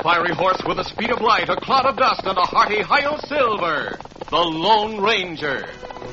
fiery horse with the speed of light, a cloud of dust, and a hearty Hi-Yo Silver, the Lone Ranger.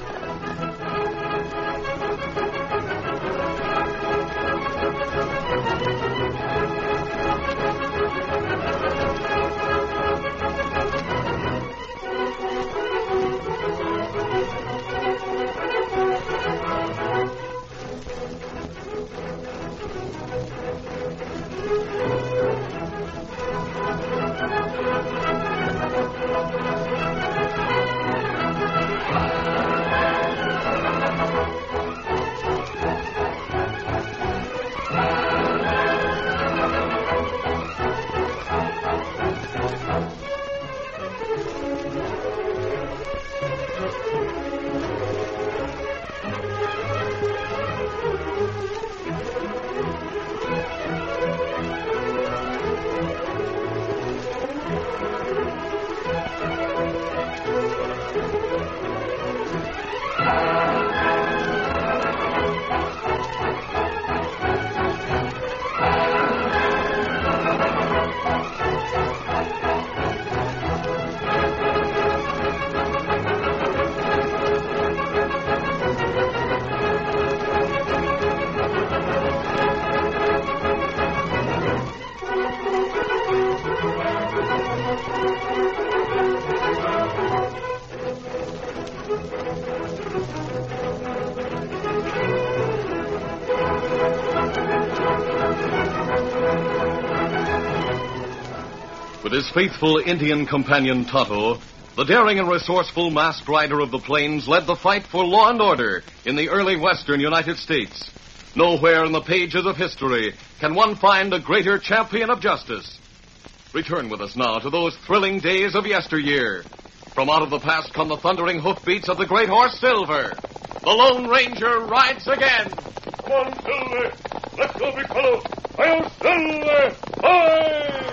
With his faithful Indian companion Tonto, the daring and resourceful masked rider of the plains led the fight for law and order in the early western United States. Nowhere in the pages of history can one find a greater champion of justice. Return with us now to those thrilling days of yesteryear. From out of the past come the thundering hoofbeats of the great horse Silver. The Lone Ranger rides again. Come on, Silver. Let's go, big fellow. Hi-Yo Silver! Hi!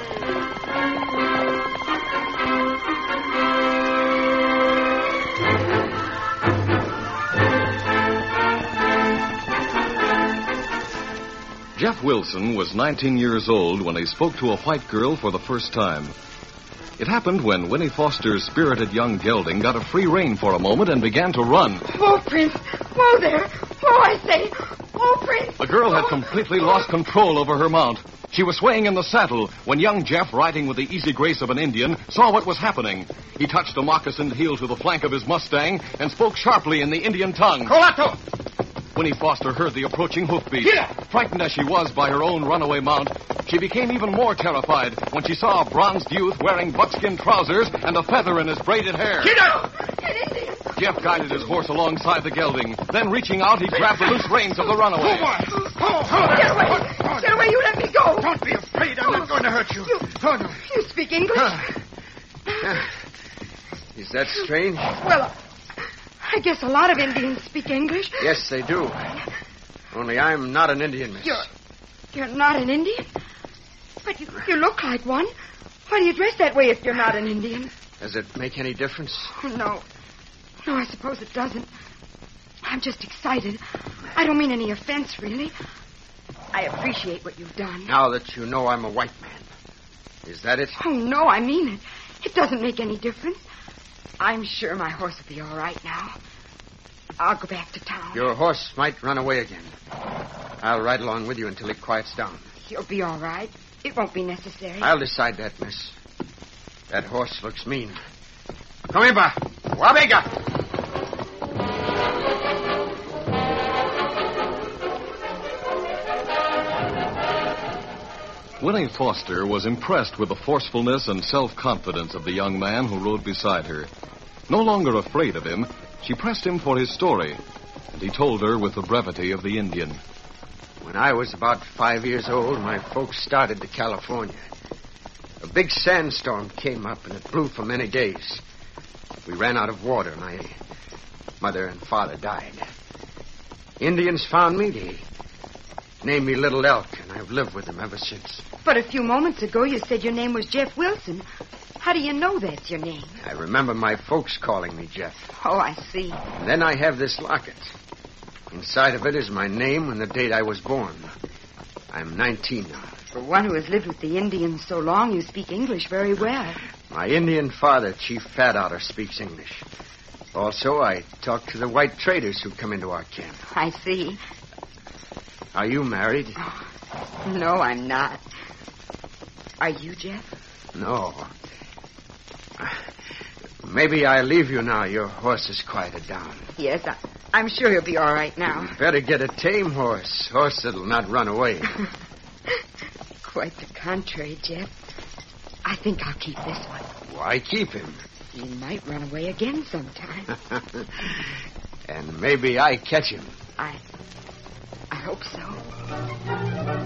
Jeff Wilson was 19 years old when he spoke to a white girl for the first time. It happened when Winnie Foster's spirited young gelding got a free rein for a moment and began to run. Oh, Prince. Oh, there. Oh, I say. Oh, Prince. The girl had completely lost control over her mount. She was swaying in the saddle when young Jeff, riding with the easy grace of an Indian, saw what was happening. He touched a moccasined heel to the flank of his Mustang and spoke sharply in the Indian tongue. Colato! Winnie Foster heard the approaching hoofbeat. Here! Frightened as she was by her own runaway mount, she became even more terrified when she saw a bronzed youth wearing buckskin trousers and a feather in his braided hair. Get out! An Indian. Jeff guided his horse alongside the gelding. Then, reaching out, he grabbed the loose reins of the runaway. Get away. Get away. You let me go. Don't be afraid. I'm not going to hurt you. You speak English? Is that strange? Well, I guess a lot of Indians speak English. Yes, they do. Only I'm not an Indian, miss. You're not an Indian? But you look like one. Why do you dress that way if you're not an Indian? Does it make any difference? Oh, no. No, I suppose it doesn't. I'm just excited. I don't mean any offense, really. I appreciate what you've done. Now that you know I'm a white man. Is that it? Oh, no, I mean it. It doesn't make any difference. I'm sure my horse will be all right now. I'll go back to town. Your horse might run away again. I'll ride along with you until it quiets down. He'll be all right. It won't be necessary. I'll decide that, miss. That horse looks mean. Come here, ba. Wabega. Winnie Foster was impressed with the forcefulness and self-confidence of the young man who rode beside her. No longer afraid of him, she pressed him for his story, and he told her with the brevity of the Indian. When I was about 5 years old, my folks started to California. A big sandstorm came up, and it blew for many days. We ran out of water. My mother and father died. Indians found me. They named me Little Elk, and I've lived with them ever since. But a few moments ago, you said your name was Jeff Wilson. How do you know that's your name? I remember my folks calling me Jeff. Oh, I see. And then I have this locket. Inside of it is my name and the date I was born. I'm 19 now. For one who has lived with the Indians so long, you speak English very well. My Indian father, Chief Fat Otter, speaks English. Also, I talk to the white traders who come into our camp. I see. Are you married? No, I'm not. Are you, Jeff? No. Maybe I leave you now. Your horse is quieted down. Yes, I'm sure he'll be all right now. You better get a tame horse. Horse that'll not run away. Quite the contrary, Jeff. I think I'll keep this one. Why keep him? He might run away again sometime. And maybe I catch him. I hope so.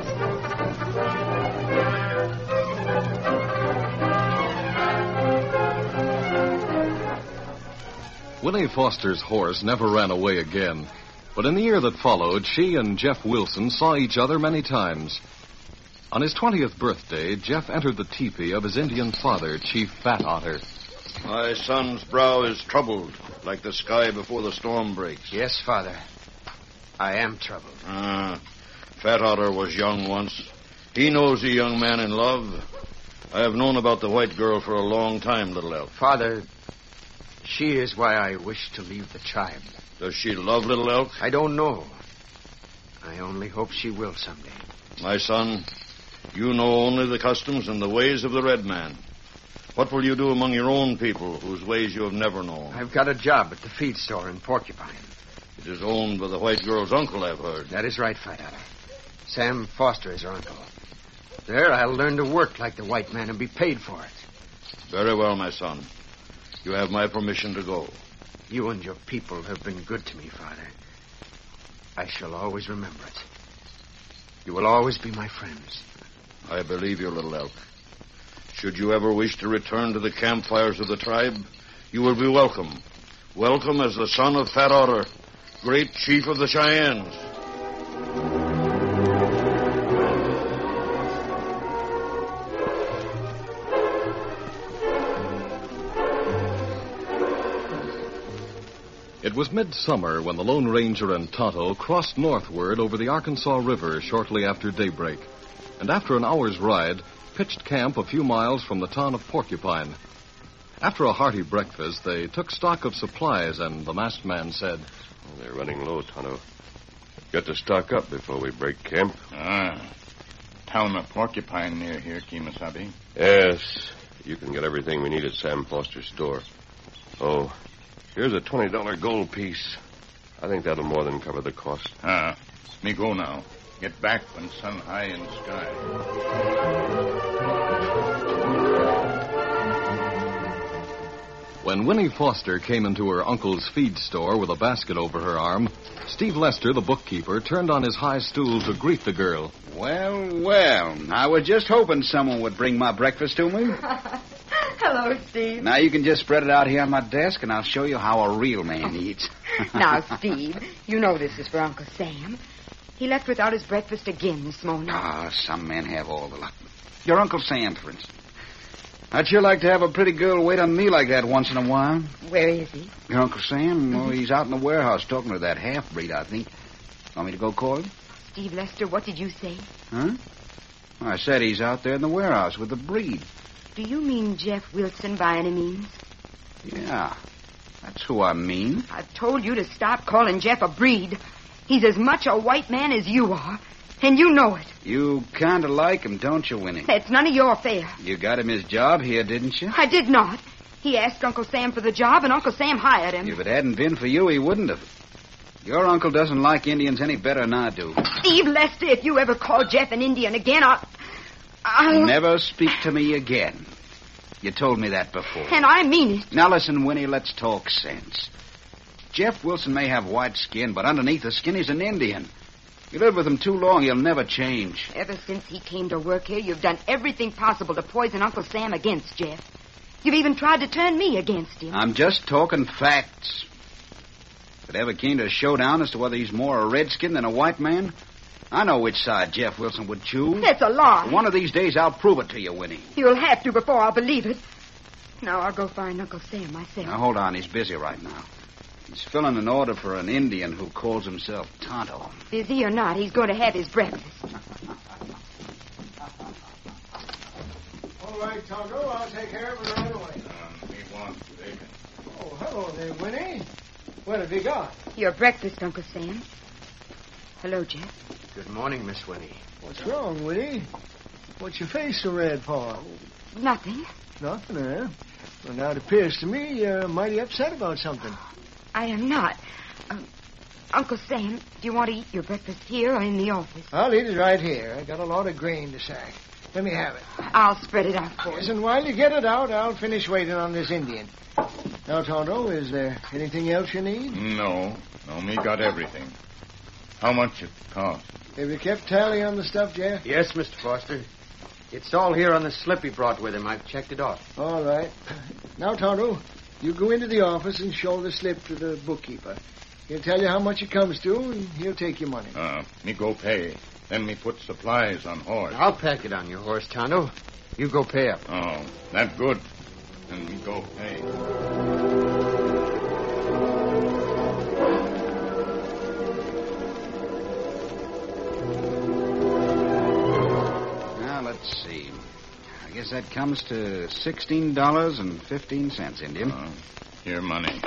Winnie Foster's horse never ran away again. But in the year that followed, she and Jeff Wilson saw each other many times. On his 20th birthday, Jeff entered the teepee of his Indian father, Chief Fat Otter. My son's brow is troubled, like the sky before the storm breaks. Yes, Father. I am troubled. Fat Otter was young once. He knows a young man in love. I have known about the white girl for a long time, Little Elk. Father, she is why I wish to leave the tribe. Does she love Little Elk? I don't know. I only hope she will someday. My son, you know only the customs and the ways of the red man. What will you do among your own people whose ways you have never known? I've got a job at the feed store in Porcupine. It is owned by the white girl's uncle, I've heard. That is right, Fat Otter. Sam Foster is her uncle. There, I'll learn to work like the white man and be paid for it. Very well, my son. You have my permission to go. You and your people have been good to me, Father. I shall always remember it. You will always be my friends. I believe you, Little Elk. Should you ever wish to return to the campfires of the tribe, you will be welcome. Welcome as the son of Fat Otter, great chief of the Cheyennes. It was midsummer when the Lone Ranger and Tonto crossed northward over the Arkansas River shortly after daybreak, and after an hour's ride, pitched camp a few miles from the town of Porcupine. After a hearty breakfast, they took stock of supplies, and the masked man said, They're running low, Tonto. Got to stock up before we break camp. Town of Porcupine near here, Kemosabe. Yes, you can get everything we need at Sam Foster's store. Oh, here's a $20 gold piece. I think that'll more than cover the cost. Me go now. Get back when sun high in sky. When Winnie Foster came into her uncle's feed store with a basket over her arm, Steve Lester, the bookkeeper, turned on his high stool to greet the girl. Well, I was just hoping someone would bring my breakfast to me. Hello, Steve. Now you can just spread it out here on my desk, and I'll show you how a real man eats. Now, Steve, you know this is for Uncle Sam. He left without his breakfast again this morning. Some men have all the luck. Your Uncle Sam, for instance. I'd sure like to have a pretty girl wait on me like that once in a while. Where is he? Your Uncle Sam? Well, he's out in the warehouse talking to that half-breed, I think. Want me to go call him? Steve Lester, what did you say? Huh? I said he's out there in the warehouse with the breed. Do you mean Jeff Wilson by any means? Yeah, that's who I mean. I've told you to stop calling Jeff a breed. He's as much a white man as you are, and you know it. You kind of like him, don't you, Winnie? That's none of your affair. You got him his job here, didn't you? I did not. He asked Uncle Sam for the job, and Uncle Sam hired him. If it hadn't been for you, he wouldn't have. Your uncle doesn't like Indians any better than I do. Steve Lester, if you ever call Jeff an Indian again, I'll... Never speak to me again. You told me that before. And I mean it. Now listen, Winnie, let's talk sense. Jeff Wilson may have white skin, but underneath the skin he's an Indian. You live with him too long, he'll never change. Ever since he came to work here, you've done everything possible to poison Uncle Sam against Jeff. You've even tried to turn me against him. I'm just talking facts. If it ever came to a showdown as to whether he's more a redskin than a white man, I know which side Jeff Wilson would choose. That's a lie. One of these days I'll prove it to you, Winnie. You'll have to before I'll believe it. Now I'll go find Uncle Sam myself. Now, hold on. He's busy right now. He's filling an order for an Indian who calls himself Tonto. Busy or not, he's going to have his breakfast. All right, Tonto. I'll take care of it right away. Me want bacon. Oh, hello there, Winnie. What have you got? Your breakfast, Uncle Sam. Hello, Jeff. Good morning, Miss Winnie. What's wrong, Winnie? What's your face so red for? Nothing. Nothing, eh? Well, now it appears to me you're mighty upset about something. I am not. Uncle Sam, do you want to eat your breakfast here or in the office? I'll eat it right here. I got a lot of grain to sack. Let me have it. I'll spread it out for Yes, you. and while you get it out, I'll finish waiting on this Indian. Now, Tonto, is there anything else you need? No, me got everything. How much it cost? Have you kept tally on the stuff, Jeff? Yes, Mr. Foster. It's all here on the slip he brought with him. I've checked it off. All right. Now, Tonto, you go into the office and show the slip to the bookkeeper. He'll tell you how much it comes to, and he'll take your money. Me go pay. Then me put supplies on horse. I'll pack it on your horse, Tonto. You go pay up. Oh, that good. Then me go pay. Now, let's see. I guess that comes to $16.15, Indian. Here money.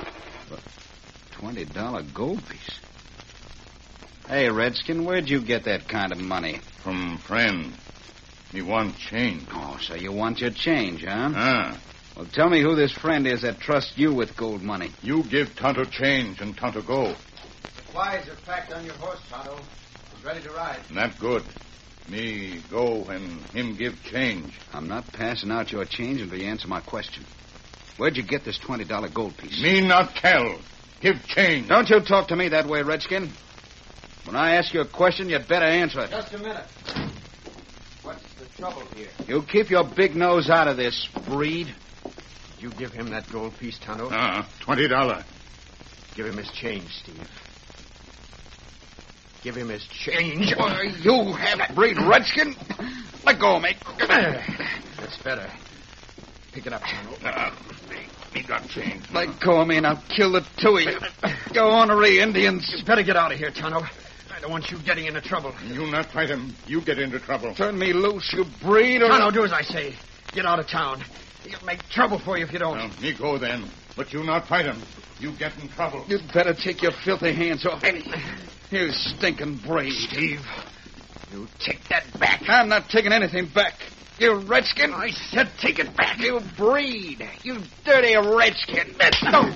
$20 gold piece. Hey, Redskin, where'd you get that kind of money? From friend. Me want change. Oh, so you want your change, huh? Ah. Well, tell me who this friend is that trusts you with gold money. You give Tonto change and Tonto go. Supplies are packed on your horse, Tonto. He's ready to ride. That good. Me go and him give change. I'm not passing out your change until you answer my question. Where'd you get this $20 gold piece? Me not tell. Give change. Don't you talk to me that way, Redskin. When I ask you a question, you'd better answer it. Just a minute. What's the trouble here? You keep your big nose out of this, breed. Did you give him that gold piece, Tonto? $20. Give him his change, Steve. Give him his change. Why, you half-breed Redskin. Let go of me. That's better. Pick it up, Tonto. Me got change. Let go of me and I'll kill the two of you. Go ornery Indians. You better get out of here, Tonto. I don't want you getting into trouble. You not fight him. You get into trouble. Turn me loose, you breed, or... Tonto, do as I say. Get out of town. He'll make trouble for you if you don't. Me go then. But you not fight him. You get in trouble. You'd better take your filthy hands off me. You stinking breed. Steve, you take that back. I'm not taking anything back. You Redskin. I said take it back. You breed. You dirty Redskin. Now,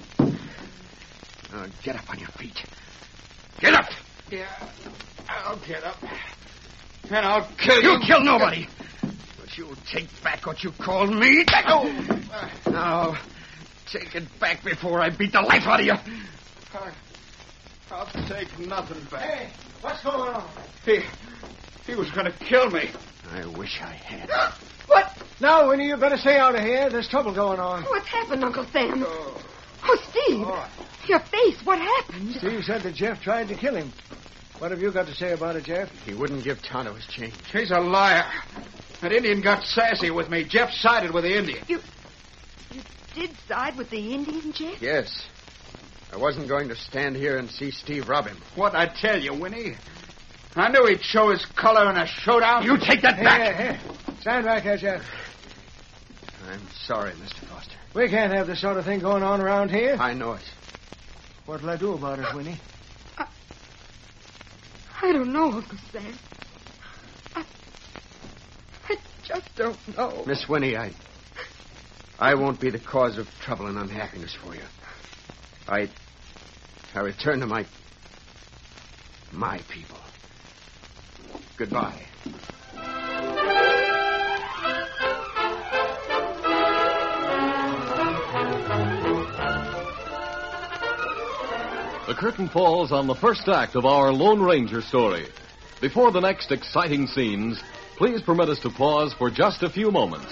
get up on your feet. Get up. Yeah, I'll get up. And I'll kill you. You'll kill nobody. But you'll take back what you called me. Now, take it back before I beat the life out of you. I'll take nothing back. Hey, what's going on? He was going to kill me. I wish I had. What? Now, Winnie, you better stay out of here. There's trouble going on. What's happened, Uncle Sam? Oh, Steve. Your face. What happened? Steve said that Jeff tried to kill him. What have you got to say about it, Jeff? He wouldn't give Tonto his change. He's a liar. That Indian got sassy with me. Jeff sided with the Indian. You did side with the Indian, Jeff? Yes. I wasn't going to stand here and see Steve rob him. What'd I tell you, Winnie? I knew he'd show his color in a showdown. You take that back. Here. Stand back there, Jeff. I'm sorry, Mr. Foster. We can't have this sort of thing going on around here. I know it. What'll I do about it, Winnie? I don't know, Uncle Sam. I just don't know. Miss Winnie, I won't be the cause of trouble and unhappiness for you. I return to my people. Goodbye. The curtain falls on the first act of our Lone Ranger story. Before the next exciting scenes, please permit us to pause for just a few moments.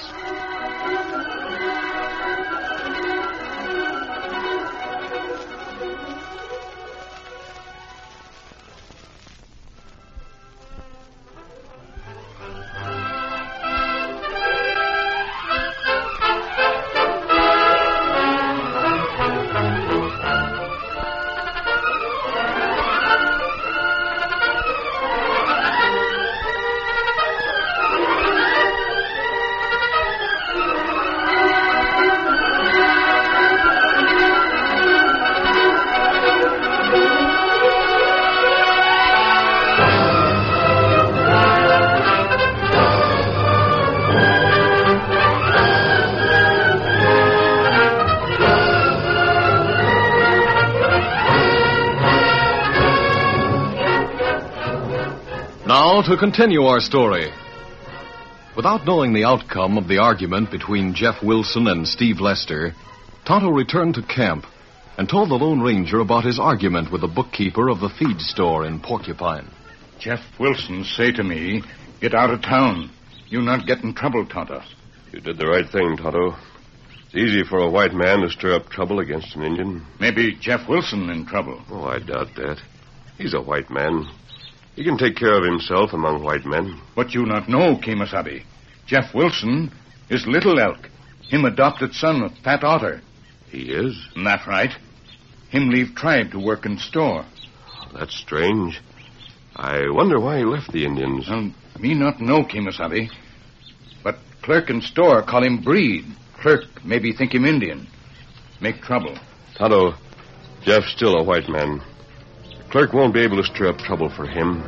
Now to continue our story. Without knowing the outcome of the argument between Jeff Wilson and Steve Lester, Tonto returned to camp and told the Lone Ranger about his argument with the bookkeeper of the feed store in Porcupine. Jeff Wilson say to me, get out of town. You not get in trouble, Tonto. You did the right thing, Tonto. It's easy for a white man to stir up trouble against an Indian. Maybe Jeff Wilson in trouble. Oh, I doubt that. He's a white man. He can take care of himself among white men. What you not know, Kemosabe, Jeff Wilson is Little Elk, him adopted son of Fat Otter. He is? That right. Him leave tribe to work in store. Oh, that's strange. I wonder why he left the Indians. Me not know, Kemosabe. But clerk in store call him Breed. Clerk maybe think him Indian. Make trouble. Tonto, Jeff's still a white man. The clerk won't be able to stir up trouble for him.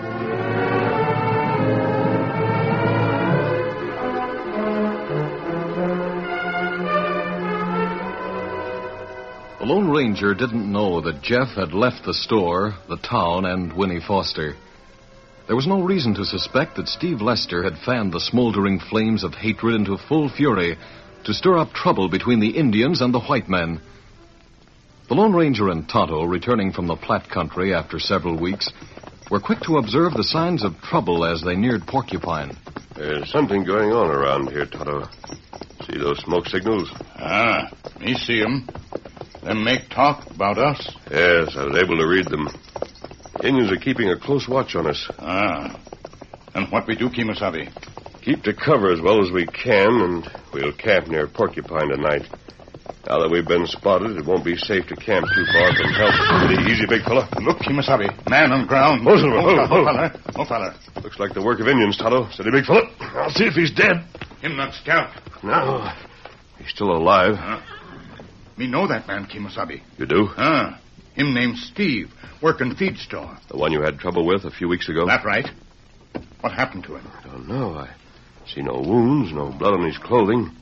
The Lone Ranger didn't know that Jeff had left the store, the town, and Winnie Foster. There was no reason to suspect that Steve Lester had fanned the smoldering flames of hatred into full fury to stir up trouble between the Indians and the white men. The Lone Ranger and Tonto, returning from the Platte country after several weeks, were quick to observe the signs of trouble as they neared Porcupine. There's something going on around here, Tonto. See those smoke signals? Me see 'em. Them make talk about us. Yes, I was able to read them. The Indians are keeping a close watch on us. And what we do, Kemosabe? Keep to cover as well as we can, and we'll camp near Porcupine tonight. Now that we've been spotted, it won't be safe to camp too far from help. Easy, big fella. Look, Kemosabe. Man on ground. Oh, fella. Looks like the work of Indians, Tonto. Steady, big fella. I'll see if he's dead. Him not scout. No. He's still alive. Me know that man, Kemosabe. You do? Him named Steve. Working feed store. The one you had trouble with a few weeks ago? That right. What happened to him? I don't know. I see no wounds, no blood on his clothing.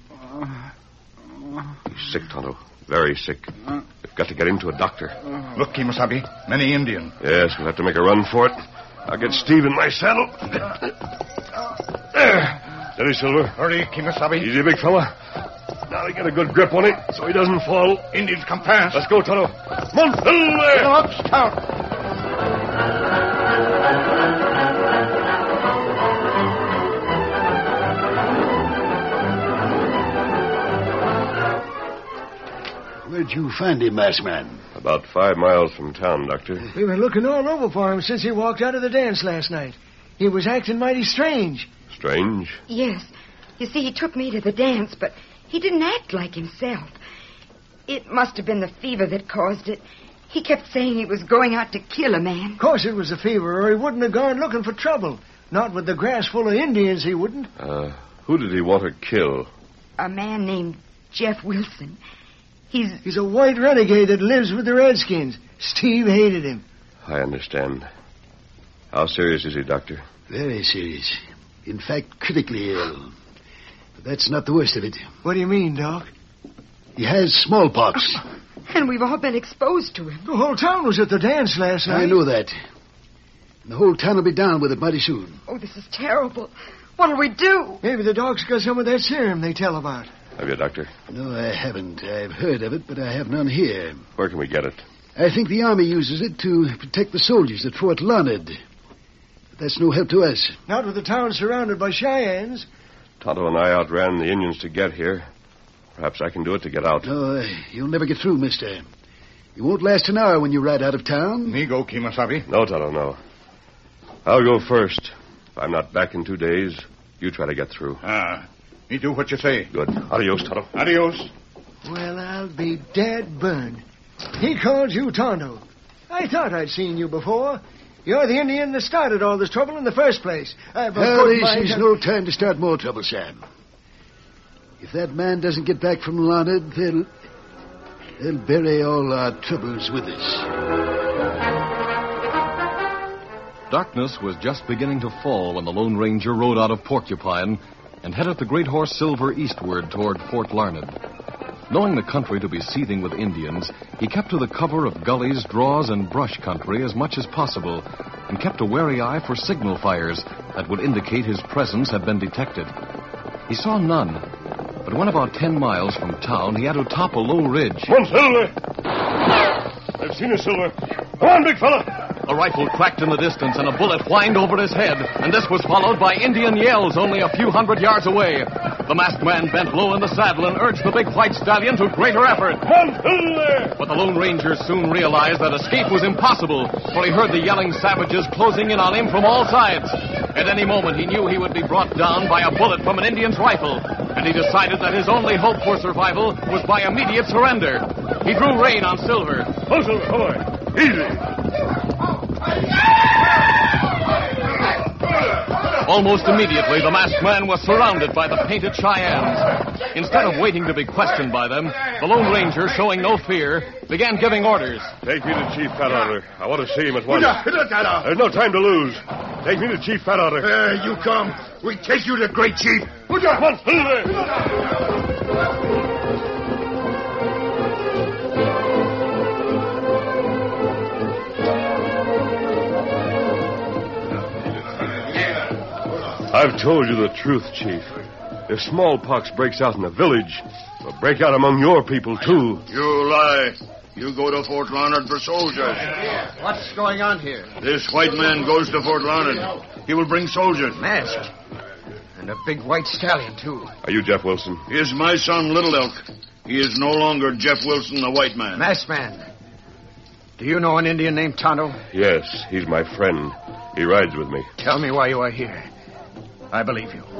He's sick, Tonto. Very sick. We've got to get him to a doctor. Look, Kemosabe. Many Indian. Yes, we'll have to make a run for it. I'll get Steve in my saddle. There. Steady, Silver. Hurry, Kemosabe. Easy, big fella. Now we get a good grip on him so he doesn't fall. Indians come fast. Let's go, Tonto. Come on. There. Up, scout. Where'd you find him, masked man? About 5 miles from town, Doctor. We were looking all over for him since he walked out of the dance last night. He was acting mighty strange. Strange? Yes. You see, he took me to the dance, but he didn't act like himself. It must have been the fever that caused it. He kept saying he was going out to kill a man. Of course it was the fever, or he wouldn't have gone looking for trouble. Not with the grass full of Indians, he wouldn't. Who did he want to kill? A man named Jeff Wilson. He's a white renegade that lives with the Redskins. Steve hated him. I understand. How serious is he, Doctor? Very serious. In fact, critically ill. But that's not the worst of it. What do you mean, Doc? He has smallpox. And we've all been exposed to him. The whole town was at the dance last night. I know that. And the whole town will be down with it mighty soon. Oh, this is terrible. What'll we do? Maybe the doc's got some of that serum they tell about. Have you, Doctor? No, I haven't. I've heard of it, but I have none here. Where can we get it? I think the Army uses it to protect the soldiers at Fort Larned. But that's no help to us. Not with the town surrounded by Cheyennes. Tonto and I outran the Indians to get here. Perhaps I can do it to get out. No, you'll never get through, mister. You won't last an hour when you ride out of town. Me go, Kemosabe. No, Tonto, no. I'll go first. If I'm not back in 2 days, you try to get through. Me do what you say. Good. Adios, Tonto. Adios. Well, I'll be dead burned. He called you Tonto. I thought I'd seen you before. You're the Indian that started all this trouble in the first place. This is no time to start more trouble, Sam. If that man doesn't get back from Larned, they'll bury all our troubles with us. Darkness was just beginning to fall when the Lone Ranger rode out of Porcupine and headed the Great Horse Silver eastward toward Fort Larned. Knowing the country to be seething with Indians, he kept to the cover of gullies, draws, and brush country as much as possible, and kept a wary eye for signal fires that would indicate his presence had been detected. He saw none, but when about 10 miles from town, he had to top a low ridge. Come on, Silver! I've seen you, Silver. Come on, big fella! A rifle cracked in the distance, and a bullet whined over his head, and this was followed by Indian yells only a few hundred yards away. The masked man bent low in the saddle and urged the big white stallion to greater effort. Come there! But the Lone Ranger soon realized that escape was impossible, for he heard the yelling savages closing in on him from all sides. At any moment, he knew he would be brought down by a bullet from an Indian's rifle, and he decided that his only hope for survival was by immediate surrender. He drew rein on Silver. Oh, Silver, come on. Easy. Almost immediately, the masked man was surrounded by the painted Cheyennes. Instead of waiting to be questioned by them, the Lone Ranger, showing no fear, began giving orders. Take me to Chief Fat Otter. I want to see him at once. There's no time to lose. Take me to Chief Fat Otter. You come. We take you to Great Chief. Come on, Silver! I've told you the truth, Chief. If smallpox breaks out in the village, it'll break out among your people, too. You lie. You go to Fort Larned for soldiers. What's going on here? This white man goes to Fort Larned. He will bring soldiers. Masked. And a big white stallion, too. Are you Jeff Wilson? He is my son, Little Elk. He is no longer Jeff Wilson, the white man. Masked man. Do you know an Indian named Tonto? Yes, he's my friend. He rides with me. Tell me why you are here. I believe you.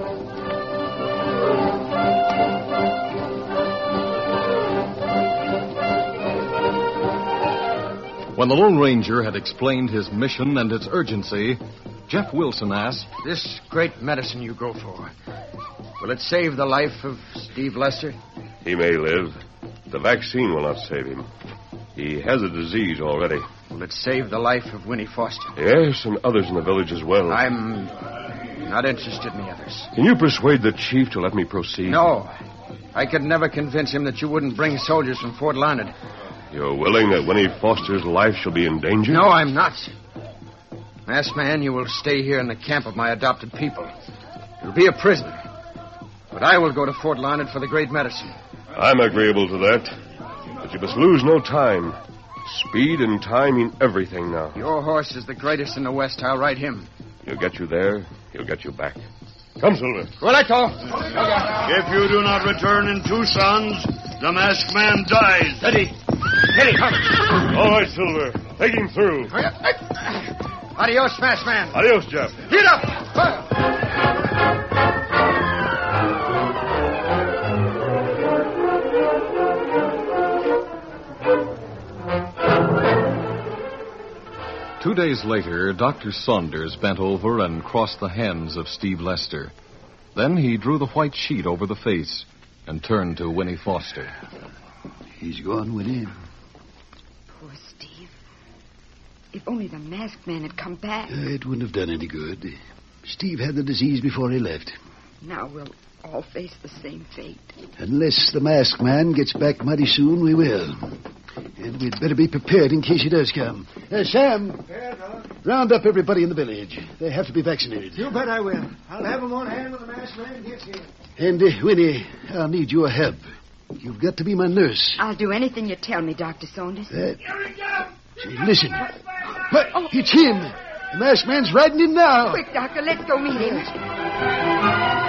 When the Lone Ranger had explained his mission and its urgency, Jeff Wilson asked, This great medicine you go for, will it save the life of Steve Lester? He may live. The vaccine will not save him. He has a disease already. Will it save the life of Winnie Foster? Yes, and others in the village as well. I'm not interested in the others. Can you persuade the chief to let me proceed? No. I could never convince him that you wouldn't bring soldiers from Fort Larned. You're willing that Winnie Foster's life shall be in danger? No, I'm not. Masked man, you will stay here in the camp of my adopted people. You'll be a prisoner. But I will go to Fort Larned for the great medicine. I'm agreeable to that. But you must lose no time. Speed and time mean everything now. Your horse is the greatest in the West. I'll ride him. He'll get you there. He'll get you back. Come, Silver. Roletto. If you do not return in 2 sons, the masked man dies. Steady. All right, Silver. Take him through. Adios, masked man. Adios, Jeff. Get up. 2 days later, Dr. Saunders bent over and crossed the hands of Steve Lester. Then he drew the white sheet over the face and turned to Winnie Foster. He's gone, Winnie. Poor Steve. If only the masked man had come back. It wouldn't have done any good. Steve had the disease before he left. Now we'll all face the same fate. Unless the masked man gets back mighty soon, we will. And we'd better be prepared in case he does come. Sam, round up everybody in the village. They have to be vaccinated. You bet I will. I'll have them on hand when the masked man gets here. And, Winnie, I'll need your help. You've got to be my nurse. I'll do anything you tell me, Dr. Saunders. Say, listen. What? It's him. The masked man's riding in now. Quick, Doctor, let's go meet him.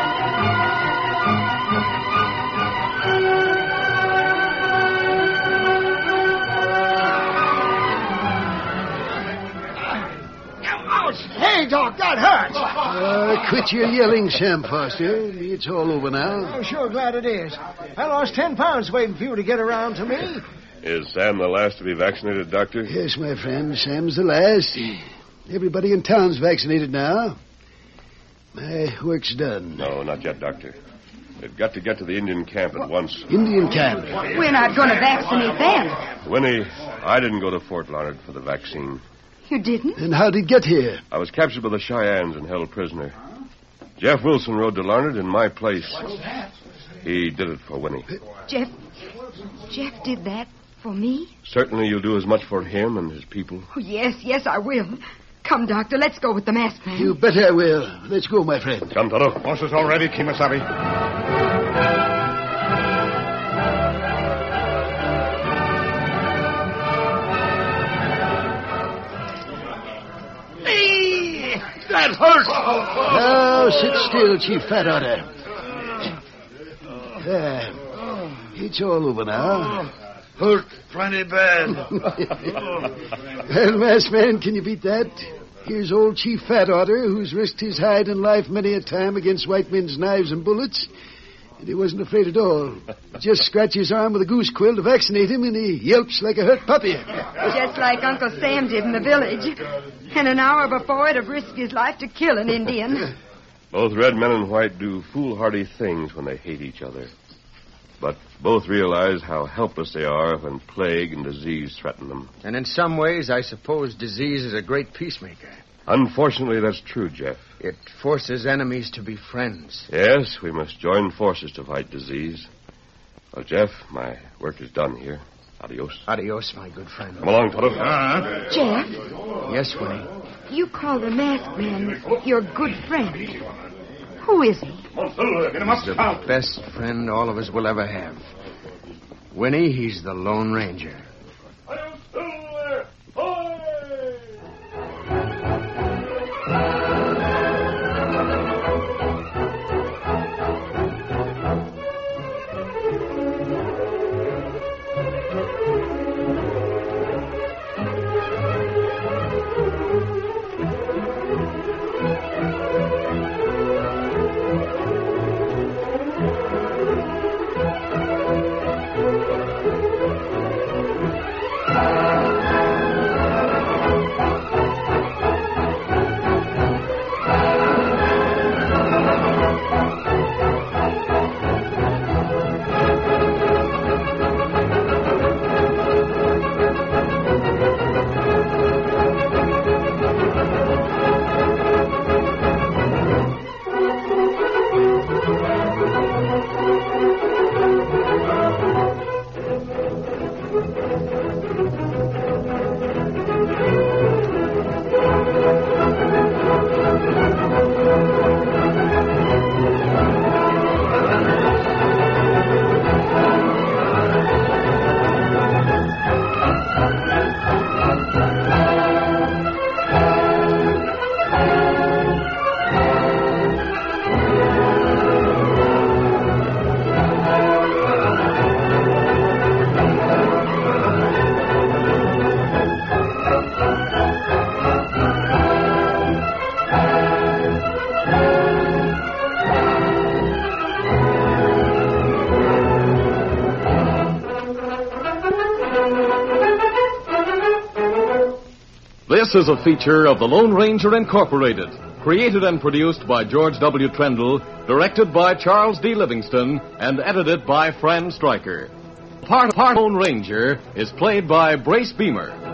Hey, Doc, that hurts. Quit your yelling, Sam Foster. It's all over now. I'm sure glad it is. I lost 10 pounds waiting for you to get around to me. Is Sam the last to be vaccinated, Doctor? Yes, my friend. Sam's the last. Everybody in town's vaccinated now. My work's done. No, not yet, Doctor. They've got to get to the Indian camp at once. Indian camp? We're not going to vaccinate them. Winnie, I didn't go to Fort Larned for the vaccine. You didn't? And how did he get here? I was captured by the Cheyennes and held prisoner. Jeff Wilson rode to Larned in my place. He did it for Winnie. Jeff did that for me? Certainly you'll do as much for him and his people. Oh, yes, I will. Come, Doctor, let's go with the masked man. You bet I will. Let's go, my friend. Come, Tonto. Horses all ready, Kimasabi. That hurts! Now, sit still, Chief Fat Otter. There. It's all over now. Hurt plenty bad. Well, masked man, can you beat that? Here's old Chief Fat Otter, who's risked his hide and life many a time against white men's knives and bullets. And he wasn't afraid at all. Just scratch his arm with a goose quill to vaccinate him, and he yelps like a hurt puppy. Just like Uncle Sam did in the village. And an hour before it'd have risked his life to kill an Indian. Both red men and white do foolhardy things when they hate each other. But both realize how helpless they are when plague and disease threaten them. And in some ways, I suppose disease is a great peacemaker. Unfortunately, that's true, Jeff. It forces enemies to be friends. Yes, we must join forces to fight disease. Well, Jeff, my work is done here. Adios. Adios, my good friend. Come along, Toto. Jeff, Yes, Winnie. you call the masked man your good friend. Who is he? He's the best friend all of us will ever have. Winnie, he's the Lone Ranger. This is a feature of the Lone Ranger Incorporated, created and produced by George W. Trendle, directed by Charles D. Livingston, and edited by Fran Stryker. Part Lone Ranger is played by Brace Beamer.